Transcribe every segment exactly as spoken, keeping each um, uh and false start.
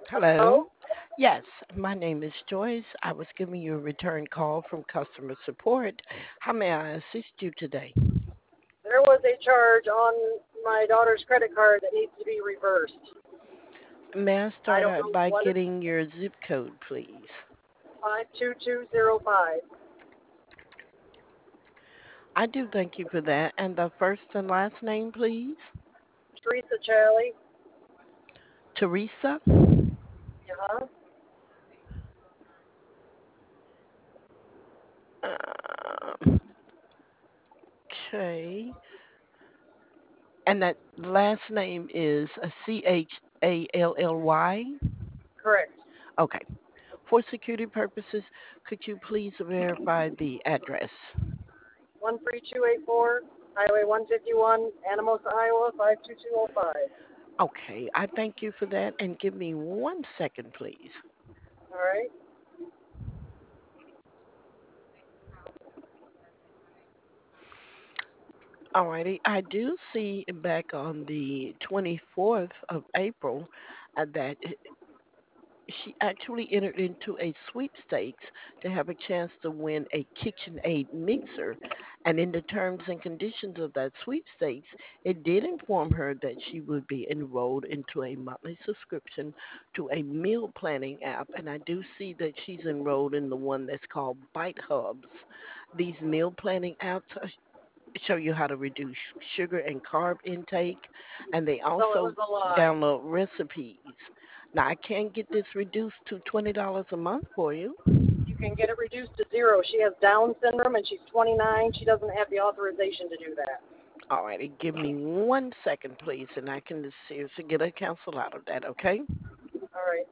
Hello? Hello. Yes, my name is Joyce. I was giving you a return call from customer support. How may I assist you today? There was a charge on my daughter's credit card that needs to be reversed. May I I start don't out know by what it's getting your zip code, please? five two two zero five. I do thank you for that. And the first and last name, please? Teresa Charlie. Teresa? Uh-huh. Uh, okay. And that last name is C H A L L Y? Correct. Okay. For security purposes, could you please verify the address? one three two eight four, Highway one fifty-one, Anamosa, Iowa five two two zero five. Okay, I thank you for that. And give me one second, please. All right. Alrighty, I do see back on the twenty-fourth of April uh, that she actually entered into a sweepstakes to have a chance to win a KitchenAid mixer. And in the terms and conditions of that sweepstakes, it did inform her that she would be enrolled into a monthly subscription to a meal planning app. And I do see that she's enrolled in the one that's called Bite Hubs. These meal planning apps are show you how to reduce sugar and carb intake, and they So it also was a lie. download recipes. Now, I can get this reduced to twenty dollars a month for you. You can get it reduced to zero. She has Down syndrome and she's twenty-nine. She doesn't have the authorization to do that. All righty, give me one second, please, and I can just see if I get a cancel out of that, okay? All right.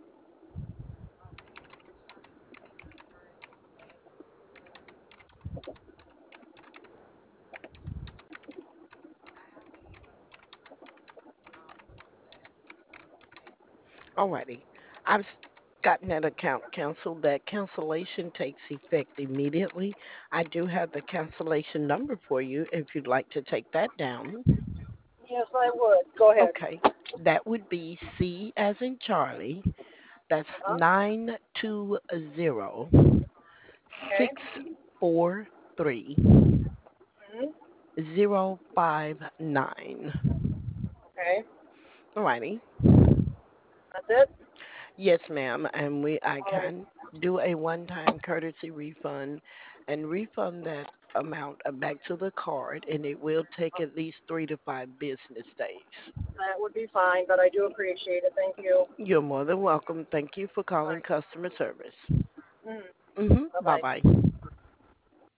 All righty. I've s- gotten that account canceled. That cancellation takes effect immediately. I do have the cancellation number for you if you'd like to take that down. Yes, I would. Go ahead. Okay, that would be C as in Charlie. That's Uh-huh. nine two zero Okay. six four three Mm-hmm. zero five nine. Okay. Alrighty. That's it? Yes, ma'am. And we I All right. can do a one time courtesy refund and refund that amount uh, back to the card, and it will take at least three to five business days. That would be fine, but I do appreciate it. Thank you. You're more than welcome. Thank you for All calling right. customer service. Mm. Mhm. Bye Bye-bye. bye.